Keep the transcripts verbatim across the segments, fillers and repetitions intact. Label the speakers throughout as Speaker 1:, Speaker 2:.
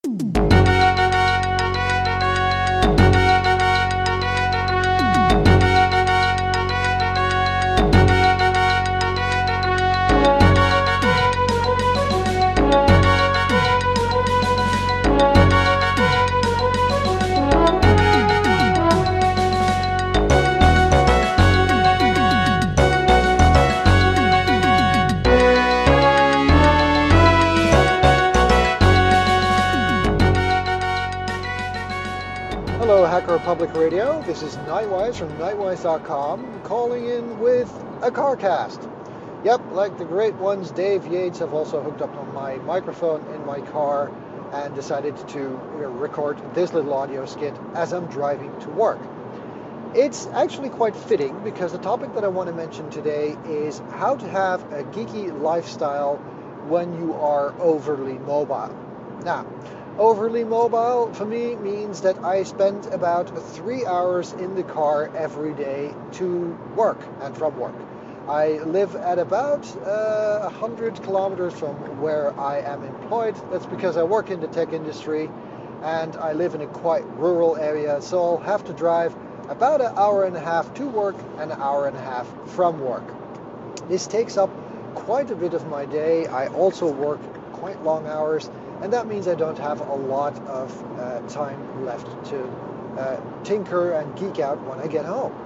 Speaker 1: Hello, Hacker Public Radio. This is Nightwise from Nightwise dot com, calling in with a CarCast. Yep, like the great ones, Dave Yates, have also hooked up on my microphone in my car and decided to record this little audio skit as I'm driving to work. It's actually quite fitting because the topic that I want to mention today is how to have a geeky lifestyle when you are overly mobile. Now, overly mobile for me means that I spend about three hours in the car every day to work and from work. I live at about uh, one hundred kilometers from where I am employed. That's because I work in the tech industry and I live in a quite rural area, so I'll have to drive about an hour and a half to work and an hour and a half from work. This takes up quite a bit of my day. I also work quite long hours, and that means I don't have a lot of uh, time left to uh, tinker and geek out when I get home.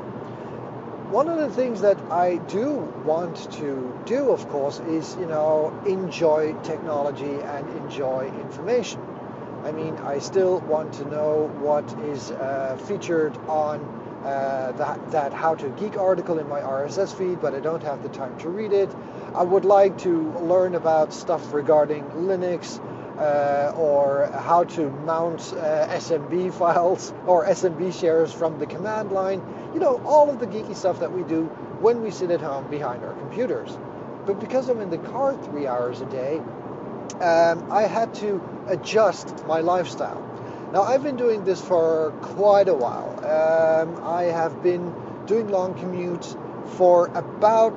Speaker 1: One of the things that I do want to do, of course, is, you know, enjoy technology and enjoy information. I mean, I still want to know what is uh, featured on uh, that, that How to Geek article in my R S S feed, but I don't have the time to read it. I would like to learn about stuff regarding Linux, Uh, or how to mount uh, S M B files or S M B shares from the command line. You know, all of the geeky stuff that we do when we sit at home behind our computers. But because I'm in the car three hours a day, um, I had to adjust my lifestyle. Now, I've been doing this for quite a while. Um, I have been doing long commutes for about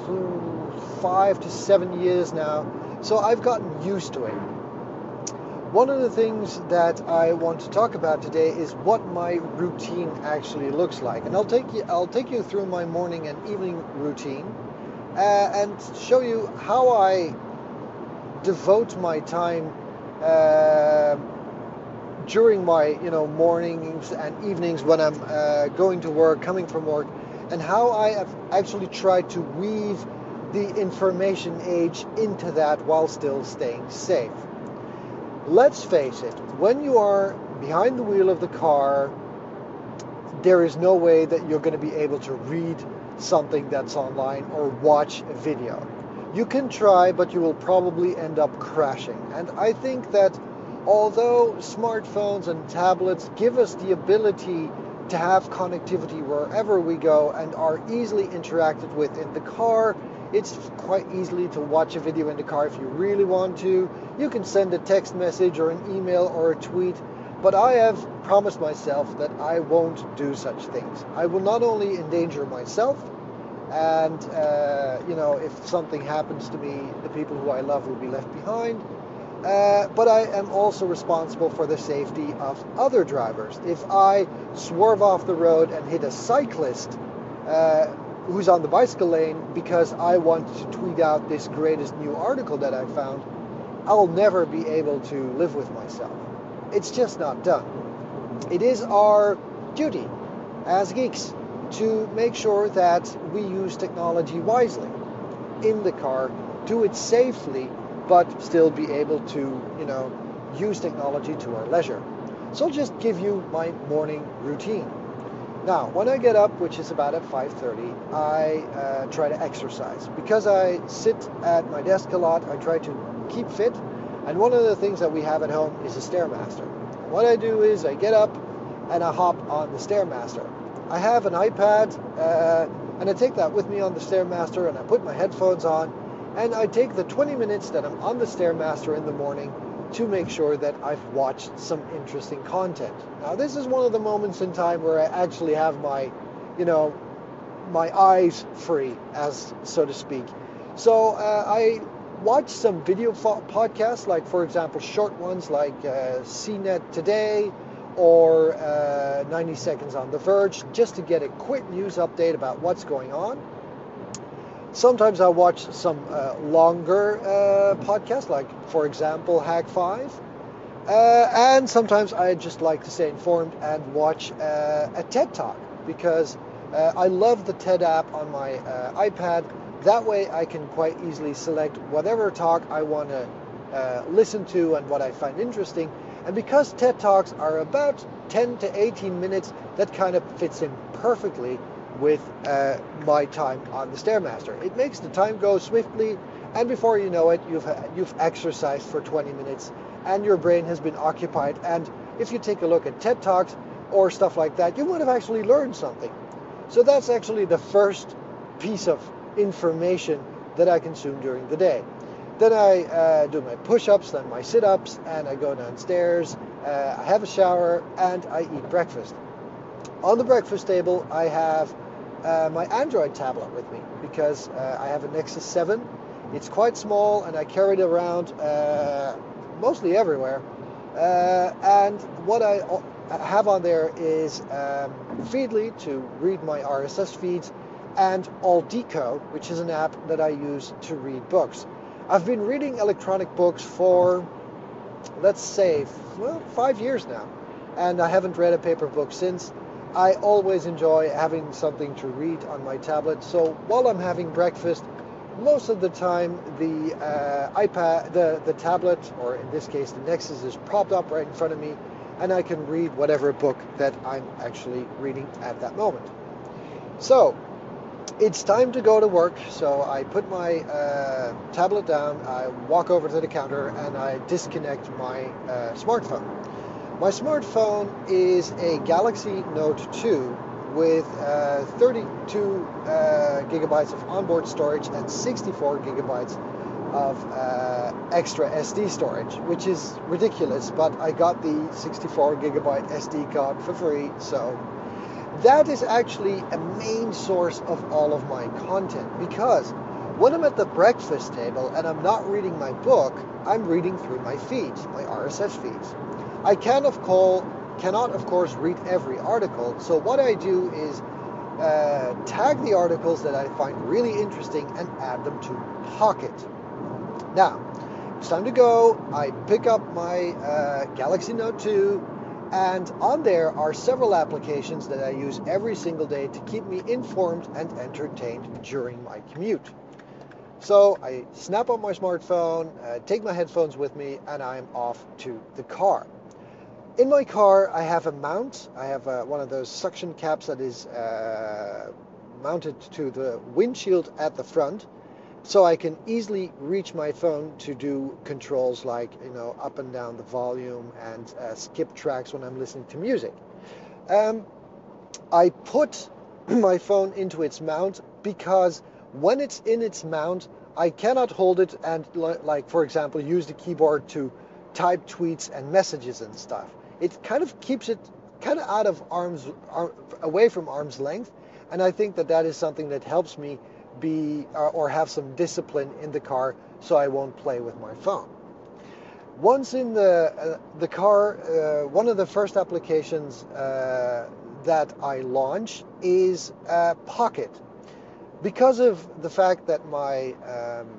Speaker 1: five to seven years now, so I've gotten used to it. One of the things that I want to talk about today is what my routine actually looks like, and I'll take you I'll take you through my morning and evening routine uh, and show you how I devote my time uh, during my you know mornings and evenings when I'm uh, going to work, coming from work, and how I have actually tried to weave the information age into that while still staying safe. Let's face it, when you are behind the wheel of the car, there is no way that you're going to be able to read something that's online or watch a video. You can try, but you will probably end up crashing. And I think that although smartphones and tablets give us the ability to have connectivity wherever we go and are easily interacted with in the car, it's quite easily to watch a video in the car if you really want to. You can send a text message or an email or a tweet, but I have promised myself that I won't do such things. I will not only endanger myself, and uh, you know, if something happens to me, the people who I love will be left behind, uh, but I am also responsible for the safety of other drivers. If I swerve off the road and hit a cyclist uh, who's on the bicycle lane because I want to tweet out this greatest new article that I found, I'll never be able to live with myself. It's just not done. It is our duty as geeks to make sure that we use technology wisely in the car, do it safely, but still be able to, you know, use technology to our leisure. So I'll just give you my morning routine. Now, when I get up, which is about at five thirty, I uh, try to exercise. Because I sit at my desk a lot, I try to keep fit. And one of the things that we have at home is a Stairmaster. What I do is I get up and I hop on the Stairmaster. I have an iPad uh, and I take that with me on the Stairmaster, and I put my headphones on and I take the twenty minutes that I'm on the Stairmaster in the morning to make sure that I've watched some interesting content. Now, this is one of the moments in time where I actually have my, you know, my eyes free, as so to speak. So uh, I watch some video fo- podcasts, like, for example, short ones like uh, C net Today or uh, ninety Seconds on The Verge, just to get a quick news update about what's going on. Sometimes I watch some uh, longer uh, podcasts, like, for example, Hack five. Uh, and sometimes I just like to stay informed and watch uh, a TED Talk, because uh, I love the TED app on my uh, iPad. That way I can quite easily select whatever talk I want to uh, listen to and what I find interesting. And because TED Talks are about ten to eighteen minutes, that kind of fits in perfectly with uh, my time on the Stairmaster. It makes the time go swiftly, and before you know it, you've you've exercised for twenty minutes, and your brain has been occupied. And if you take a look at TED Talks or stuff like that, you would have actually learned something. So that's actually the first piece of information that I consume during the day. Then I uh, do my push-ups, then my sit-ups, and I go downstairs, uh, I have a shower, and I eat breakfast. On the breakfast table, I have uh, my Android tablet with me, because uh, I have a Nexus seven. It's quite small, and I carry it around uh, mostly everywhere. Uh, and what I have on there is um, Feedly to read my R S S feeds, and Aldico, which is an app that I use to read books. I've been reading electronic books for, let's say, well, five years now, and I haven't read a paper book since. I always enjoy having something to read on my tablet, so while I'm having breakfast, most of the time the uh, iPad, the, the tablet, or in this case the Nexus, is propped up right in front of me, and I can read whatever book that I'm actually reading at that moment. So, it's time to go to work, so I put my uh, tablet down, I walk over to the counter, and I disconnect my uh, smartphone. My smartphone is a Galaxy Note two with uh, thirty-two uh, gigabytes of onboard storage and sixty-four gigabytes of uh, extra S D storage, which is ridiculous, but I got the sixty-four gigabyte S D card for free, so that is actually a main source of all of my content, because when I'm at the breakfast table and I'm not reading my book, I'm reading through my feeds, my R S S feeds. I can of call, cannot, of course, read every article, so what I do is uh, tag the articles that I find really interesting and add them to Pocket. Now, it's time to go. I pick up my uh, Galaxy Note two, and on there are several applications that I use every single day to keep me informed and entertained during my commute. So I snap on my smartphone, uh, take my headphones with me, and I'm off to the car. In my car, I have a mount. I have uh, one of those suction caps that is uh, mounted to the windshield at the front, so I can easily reach my phone to do controls like, you know, up and down the volume and uh, skip tracks when I'm listening to music. Um, I put my phone into its mount because when it's in its mount, I cannot hold it and, like, for example, use the keyboard to type tweets and messages and stuff. It kind of keeps it kind of out of arm's, arm, away from arm's length, and I think that that is something that helps me be uh, or have some discipline in the car, so I won't play with my phone. Once in the uh, the car, uh, one of the first applications uh, that I launch is uh, Pocket. Because of the fact that my um,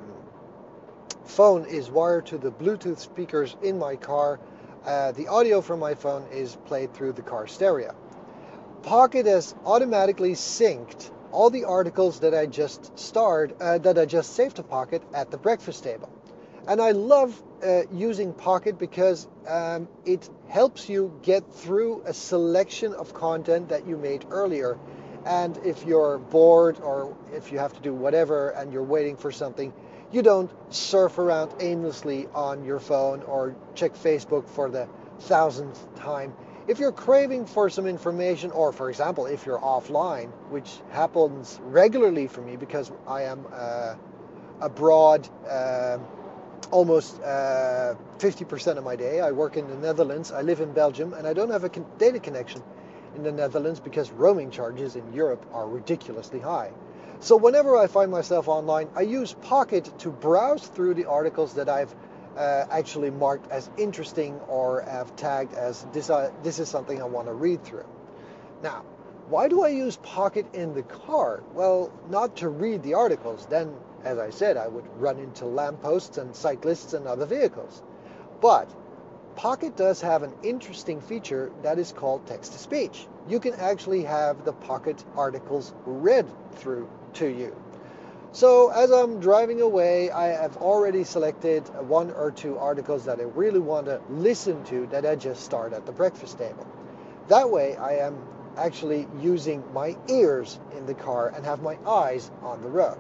Speaker 1: phone is wired to the Bluetooth speakers in my car, uh, the audio from my phone is played through the car stereo. Pocket has automatically synced all the articles that I just starred, uh, that I just saved to Pocket at the breakfast table. And I love uh, using Pocket because um, it helps you get through a selection of content that you made earlier. And if you're bored or if you have to do whatever and you're waiting for something, you don't surf around aimlessly on your phone or check Facebook for the thousandth time. If you're craving for some information, or for example, if you're offline, which happens regularly for me because I am uh, abroad uh, almost uh, fifty percent of my day. I work in the Netherlands, I live in Belgium, and I don't have a con- data connection in the Netherlands because roaming charges in Europe are ridiculously high. So whenever I find myself online, I use Pocket to browse through the articles that I've uh, actually marked as interesting or have tagged as this, uh, this is something I want to read through. Now, why do I use Pocket in the car? Well, not to read the articles. Then, as I said, I would run into lampposts and cyclists and other vehicles. But Pocket does have an interesting feature that is called text-to-speech. You can actually have the Pocket articles read through to you. So as I'm driving away, I have already selected one or two articles that I really want to listen to that I just start at the breakfast table. That way I am actually using my ears in the car and have my eyes on the road.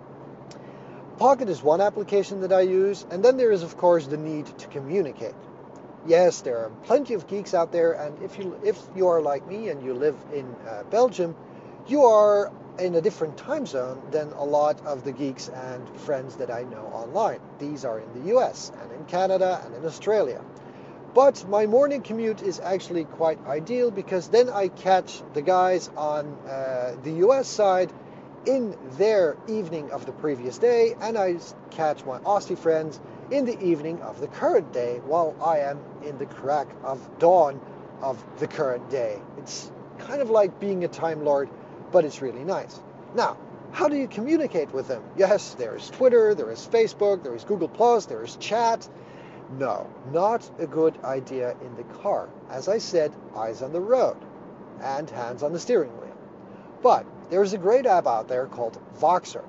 Speaker 1: Pocket is one application that I use, and then there is of course the need to communicate. Yes, there are plenty of geeks out there, and if you if you are like me and you live in uh, Belgium, you are in a different time zone than a lot of the geeks and friends that I know online. These are in the U S and in Canada and in Australia. But my morning commute is actually quite ideal because then I catch the guys on uh, the U S side in their evening of the previous day, and I catch my Aussie friends in the evening of the current day while I am in the crack of dawn of the current day. It's kind of like being a Time Lord, but it's really nice. Now, how do you communicate with them? Yes, there is Twitter, there is Facebook, there is Google Plus, there is chat. No, not a good idea in the car. As I said, eyes on the road and hands on the steering wheel. But there's a great app out there called Voxer.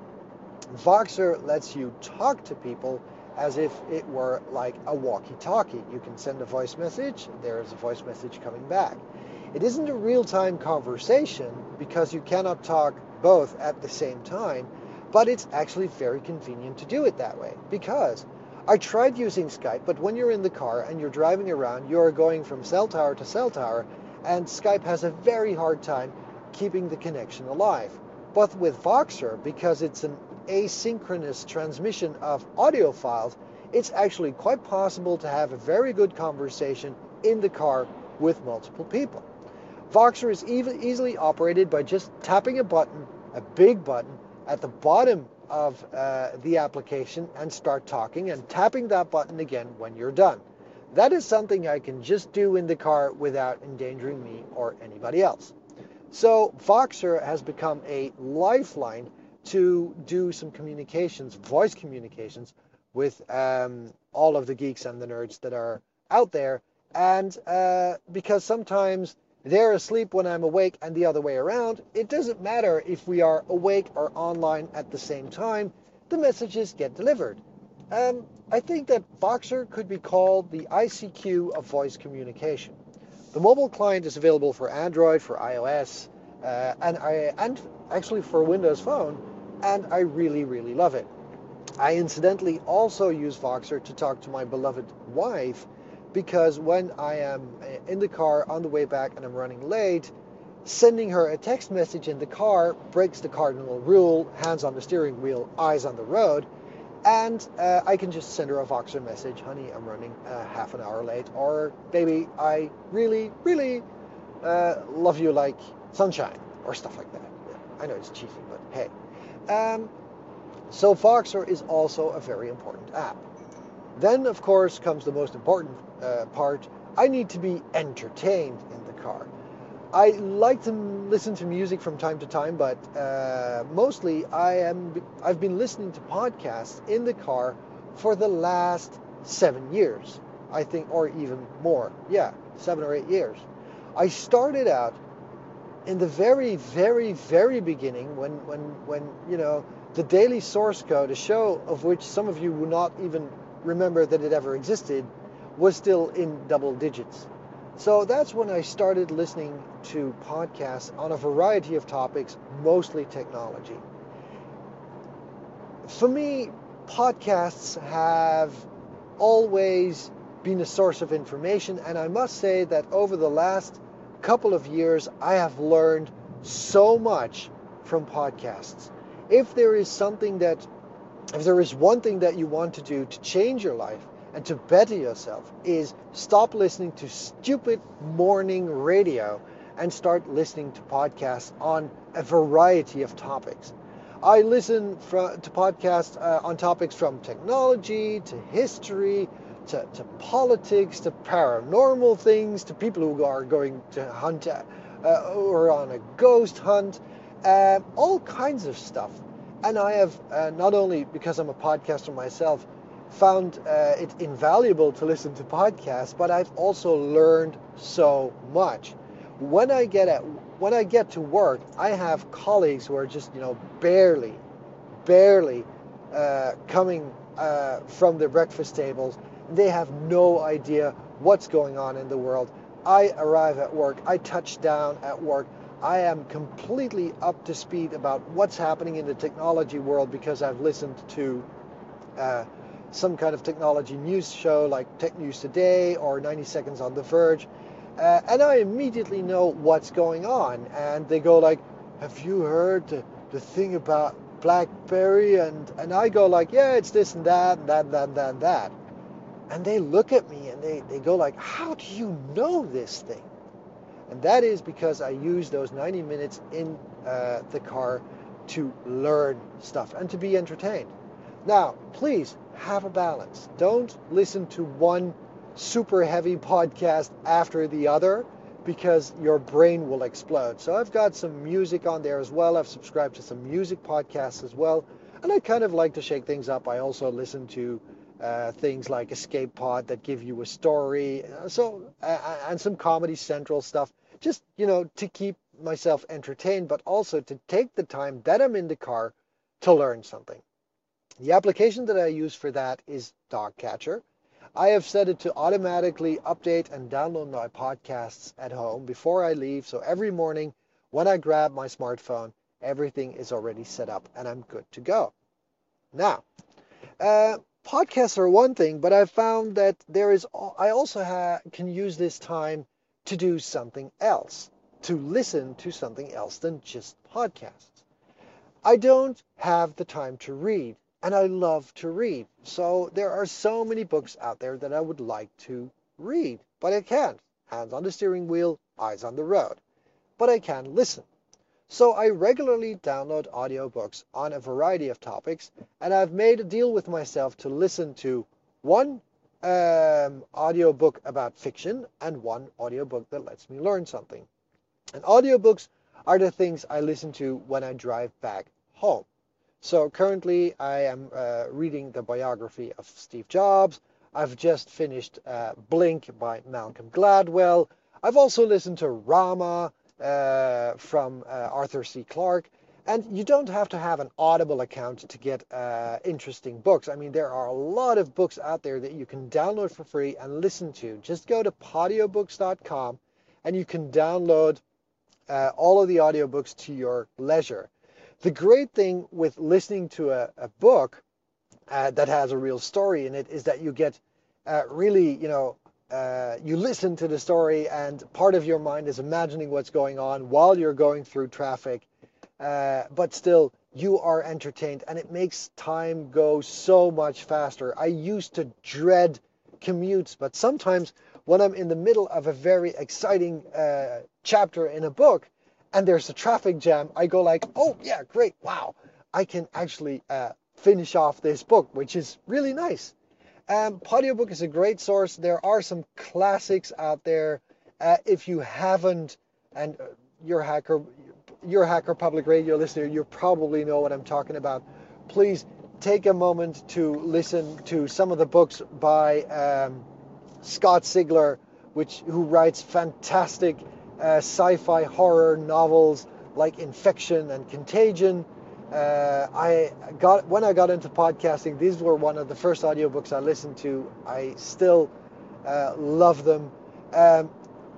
Speaker 1: Voxer lets you talk to people as if it were like a walkie-talkie. You can send a voice message, there is a voice message coming back. It isn't a real-time conversation because you cannot talk both at the same time, but it's actually very convenient to do it that way because I tried using Skype, but when you're in the car and you're driving around, you're going from cell tower to cell tower, and Skype has a very hard time keeping the connection alive. But with Voxer, because it's an asynchronous transmission of audio files, it's actually quite possible to have a very good conversation in the car with multiple people. Voxer is even easily operated by just tapping a button, a big button, at the bottom of uh, the application and start talking and tapping that button again when you're done. That is something I can just do in the car without endangering me or anybody else. So Voxer has become a lifeline to do some communications, voice communications, with um, all of the geeks and the nerds that are out there. And uh, because sometimes they're asleep when I'm awake and the other way around, it doesn't matter if we are awake or online at the same time, the messages get delivered. Um, I think that Voxer could be called the I C Q of voice communication. The mobile client is available for Android, for iOS, uh, and, I, and actually for Windows Phone, and I really, really love it. I incidentally also use Voxer to talk to my beloved wife, because when I am in the car on the way back and I'm running late, sending her a text message in the car breaks the cardinal rule, hands on the steering wheel, eyes on the road, and uh, I can just send her a Voxer message, honey, I'm running uh, half an hour late, or baby, I really, really uh, love you like sunshine, or stuff like that. Yeah, I know it's cheesy, but hey. Um, so Voxer is also a very important app. Then, of course, comes the most important uh, part. I need to be entertained in the car. I like to listen to music from time to time, but uh, mostly I am, I've been listening to podcasts in the car for the last seven years, I think, or even more. Yeah, seven or eight years. I started out in the very, very, very beginning when, when, when you know, the Daily Source Code, a show of which some of you will not even remember that it ever existed, was still in double digits. So that's when I started listening to podcasts on a variety of topics, mostly technology. For me, podcasts have always been a source of information, and I must say that over the last couple of years, I have learned so much from podcasts. If there is something that, if there is one thing that you want to do to change your life and to better yourself, is stop listening to stupid morning radio and start listening to podcasts on a variety of topics. I listen from, to podcasts uh, on topics from technology to history to, to politics to paranormal things to people who are going to hunt uh, or on a ghost hunt, uh, all kinds of stuff. And I have, uh, not only because I'm a podcaster myself, found uh, it invaluable to listen to podcasts, but I've also learned so much. When I get at when I get to work, I have colleagues who are just, you know, barely, barely uh, coming uh, from their breakfast tables. They have no idea what's going on in the world. I arrive at work, I touch down at work, I am completely up to speed about what's happening in the technology world because I've listened to uh, some kind of technology news show like Tech News Today or ninety seconds on The Verge. Uh, and I immediately know what's going on. And they go like, have you heard the, the thing about BlackBerry? And, and I go like, yeah, it's this and that, and that, and that, and that, and that. And they look at me and they, they go like, how do you know this thing? And that is because I use those ninety minutes in uh, the car to learn stuff and to be entertained. Now, please have a balance. Don't listen to one super heavy podcast after the other because your brain will explode. So I've got some music on there as well. I've subscribed to some music podcasts as well. And I kind of like to shake things up. I also listen to uh, things like Escape Pod that give you a story. So uh, and some Comedy Central stuff. Just, you know, to keep myself entertained, but also to take the time that I'm in the car to learn something. The application that I use for that is Dogcatcher. I have set it to automatically update and download my podcasts at home before I leave. So every morning when I grab my smartphone, everything is already set up and I'm good to go. Now, uh, podcasts are one thing, but I've found that there is, I also ha- can use this time to do something else, to listen to something else than just podcasts. I don't have the time to read. And I love to read. So there are so many books out there that I would like to read. But I can't. Hands on the steering wheel, eyes on the road. But I can listen. So I regularly download audiobooks on a variety of topics. And I've made a deal with myself to listen to one um, audiobook about fiction and one audiobook that lets me learn something. And audiobooks are the things I listen to when I drive back home. So currently I am uh, reading the biography of Steve Jobs. I've just finished uh, Blink by Malcolm Gladwell. I've also listened to Rama uh, from uh, Arthur C. Clarke. And you don't have to have an Audible account to get uh, interesting books. I mean, there are a lot of books out there that you can download for free and listen to. Just go to podiobooks dot com and you can download uh, all of the audiobooks to your leisure. The great thing with listening to a, a book uh, that has a real story in it is that you get uh, really, you know, uh, you listen to the story and part of your mind is imagining what's going on while you're going through traffic. Uh, but still, you are entertained and it makes time go so much faster. I used to dread commutes, but sometimes when I'm in the middle of a very exciting uh, chapter in a book, and there's a traffic jam, I go like, oh yeah, great, wow. I can actually uh, finish off this book, which is really nice. Um, Podiobook is a great source. There are some classics out there. Uh, if you haven't, and you're a hacker, you're a Hacker Public Radio listener, you probably know what I'm talking about. Please take a moment to listen to some of the books by um, Scott Sigler, which who writes fantastic Uh, sci-fi horror novels like Infection and Contagion. Uh, I got when I got into podcasting, these were one of the first audiobooks I listened to. I still uh, love them. Um,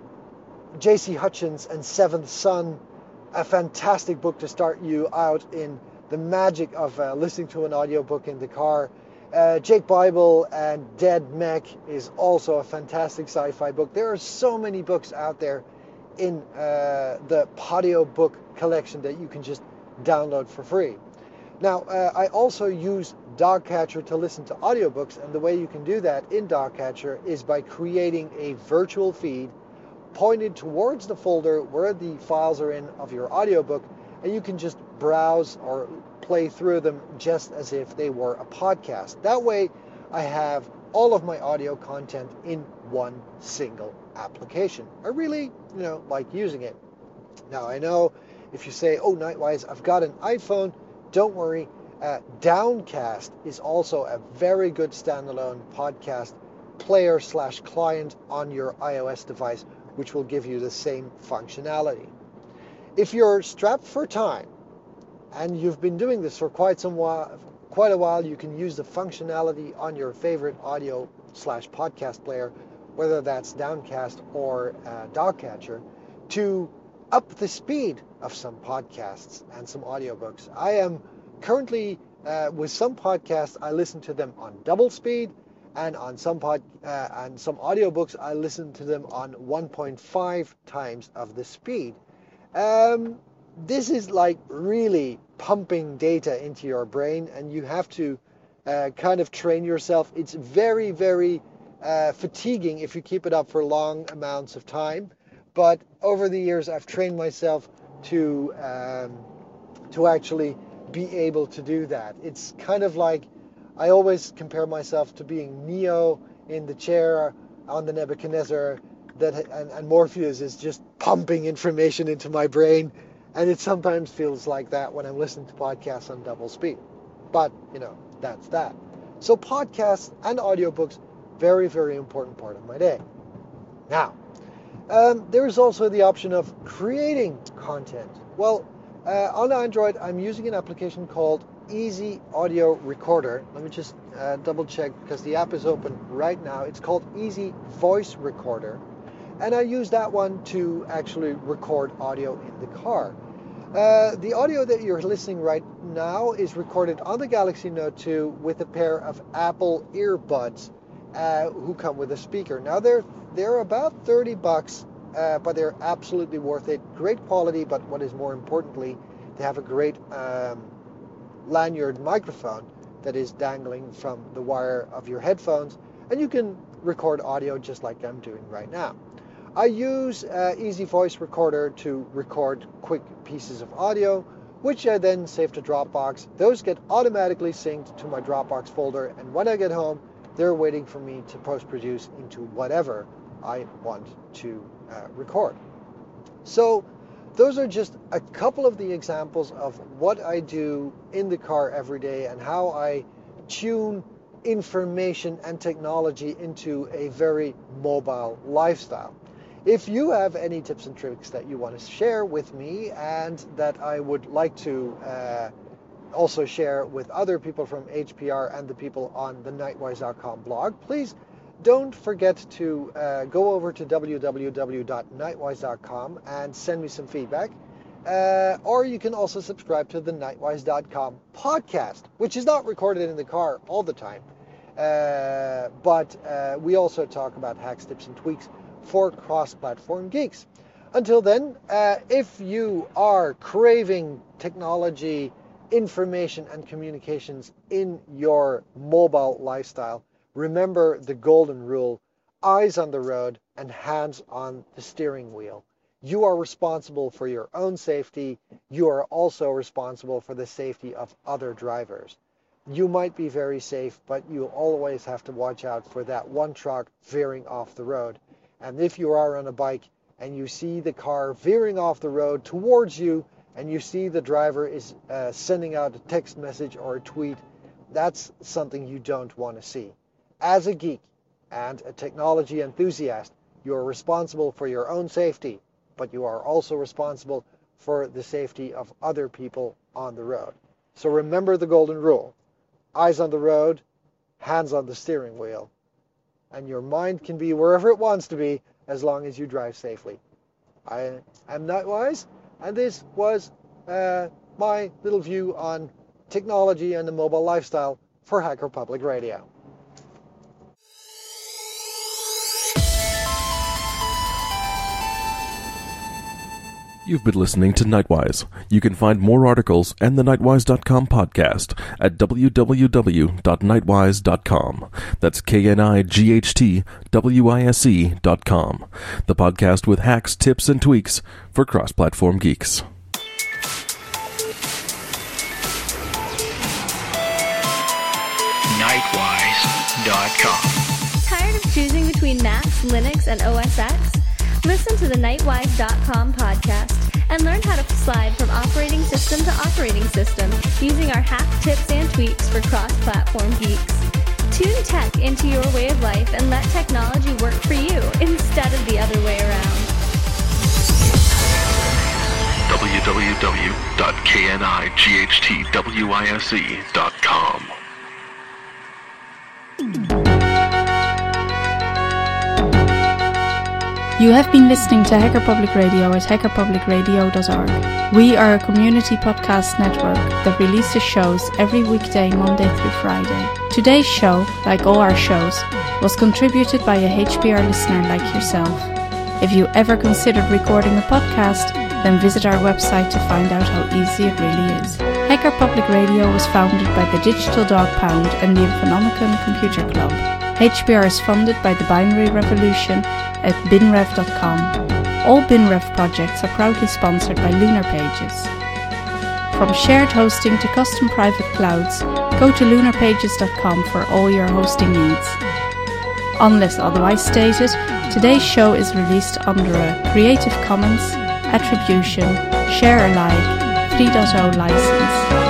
Speaker 1: J C Hutchins and Seventh Son, a fantastic book to start you out in the magic of uh, listening to an audiobook in the car. Uh, Jake Bible and Dead Mech is also a fantastic sci-fi book. There are so many books out there in uh, the Podiobook collection that you can just download for free. Now, uh, I also use Dogcatcher to listen to audiobooks, and the way you can do that in Dogcatcher is by creating a virtual feed pointed towards the folder where the files are in of your audiobook, and you can just browse or play through them just as if they were a podcast. That way, I have all of my audio content in one single application. I really, you know, like using it. Now, I know if you say, oh, Nightwise, I've got an iPhone, don't worry. Uh, Downcast is also a very good standalone podcast player slash client on your iOS device, which will give you the same functionality. If you're strapped for time and you've been doing this for quite some while, quite a while, you can use the functionality on your favorite audio slash podcast player, whether that's Downcast or uh, Dogcatcher, to up the speed of some podcasts and some audiobooks. I am currently, uh, with some podcasts, I listen to them on double speed, and on some pod, uh, and some audiobooks, I listen to them on one point five times of the speed. Um, this is like really pumping data into your brain, and you have to uh, kind of train yourself. It's very, very uh, fatiguing if you keep it up for long amounts of time. But over the years, I've trained myself to um, to actually be able to do that. It's kind of like, I always compare myself to being Neo in the chair on the Nebuchadnezzar, that and, and Morpheus is just pumping information into my brain, and it sometimes feels like that when I'm listening to podcasts on double speed. But, you know, that's that. So podcasts and audiobooks, very, very important part of my day. Now, um, there is also the option of creating content. Well, uh, on Android, I'm using an application called Easy Audio Recorder. Let me just uh, double check because the app is open right now. It's called Easy Voice Recorder, and I use that one to actually record audio in the car. Uh, the audio that you're listening right now is recorded on the Galaxy Note two with a pair of Apple earbuds uh, who come with a speaker. Now they're they're about thirty bucks, uh, but they're absolutely worth it. Great quality, but what is more importantly, they have a great um, lanyard microphone that is dangling from the wire of your headphones, and you can record audio just like I'm doing right now. I use uh, Easy Voice Recorder to record quick pieces of audio, which I then save to Dropbox. Those get automatically synced to my Dropbox folder, and when I get home, they're waiting for me to post-produce into whatever I want to uh, record. So those are just a couple of the examples of what I do in the car every day and how I tune information and technology into a very mobile lifestyle. If you have any tips and tricks that you want to share with me and that I would like to uh, also share with other people from H P R and the people on the Nightwise dot com blog, please don't forget to uh, go over to w w w dot nightwise dot com and send me some feedback. Uh, or you can also subscribe to the Nightwise dot com podcast, which is not recorded in the car all the time. Uh, but uh, we also talk about hacks, tips, and tweaks for cross-platform geeks. Until then, uh, if you are craving technology, information, and communications in your mobile lifestyle, remember the golden rule: eyes on the road and hands on the steering wheel. You are responsible for your own safety. You are also responsible for the safety of other drivers. You might be very safe, but you always have to watch out for that one truck veering off the road. And if you are on a bike and you see the car veering off the road towards you, and you see the driver is uh, sending out a text message or a tweet, that's something you don't want to see. As a geek and a technology enthusiast, you are responsible for your own safety, but you are also responsible for the safety of other people on the road. So remember the golden rule: eyes on the road, hands on the steering wheel. And your mind can be wherever it wants to be as long as you drive safely. I am Nightwise, and this was uh, my little view on technology and the mobile lifestyle for Hacker Public Radio.
Speaker 2: You've been listening to Nightwise. You can find more articles and the Nightwise dot com podcast at w w w dot nightwise dot com. That's K N I G H T W I S E dot com. The podcast with hacks, tips, and tweaks for cross-platform geeks.
Speaker 3: Nightwise dot com.
Speaker 4: Tired of choosing between Macs, Linux, and O S X? Listen to the Nightwise dot com podcast and learn how to slide from operating system to operating system using our hack tips and tweaks for cross-platform geeks. Tune tech into your way of life and let technology work for you instead of the other way around.
Speaker 2: w w w dot nightwise dot com.
Speaker 5: You have been listening to Hacker Public Radio at hacker public radio dot org. We are a community podcast network that releases shows every weekday, Monday through Friday. Today's show, like all our shows, was contributed by a H P R listener like yourself. If you ever considered recording a podcast, then visit our website to find out how easy it really is. Hacker Public Radio was founded by the Digital Dog Pound and the Infonomicon Computer Club. H P R is funded by the Binary Revolution at binrev dot com. All BinRev projects are proudly sponsored by Lunar Pages. From shared hosting to custom private clouds, go to lunar pages dot com for all your hosting needs. Unless otherwise stated, today's show is released under a Creative Commons Attribution Share Alike three point oh license.